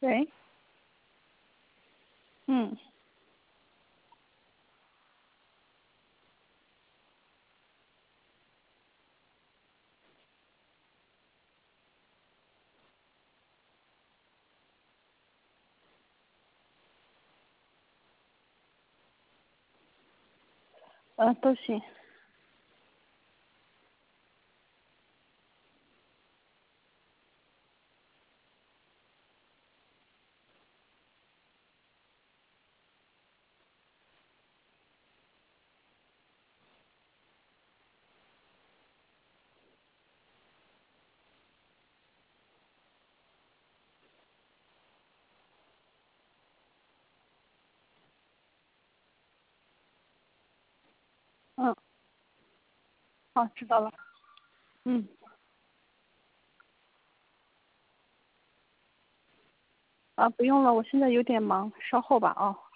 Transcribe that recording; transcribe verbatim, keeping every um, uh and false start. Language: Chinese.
喂。嗯。呃，都行。嗯。好，知道了。嗯。啊，不用了，我现在有点忙，稍后吧啊。